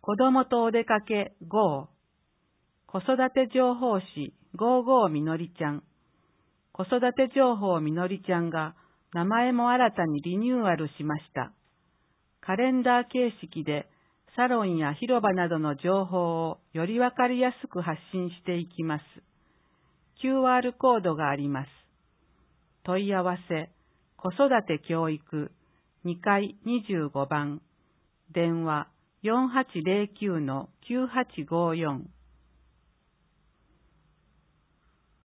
子供とお出かけ GO。 子育て情報誌 GoGo みのりちゃん。子育て情報みのりちゃんが名前も新たにリニューアルしました。カレンダー形式でサロンや広場などの情報をよりわかりやすく発信していきます。QR コードがあります。問い合わせ、子育て教育、2階25番、電話 4809-9854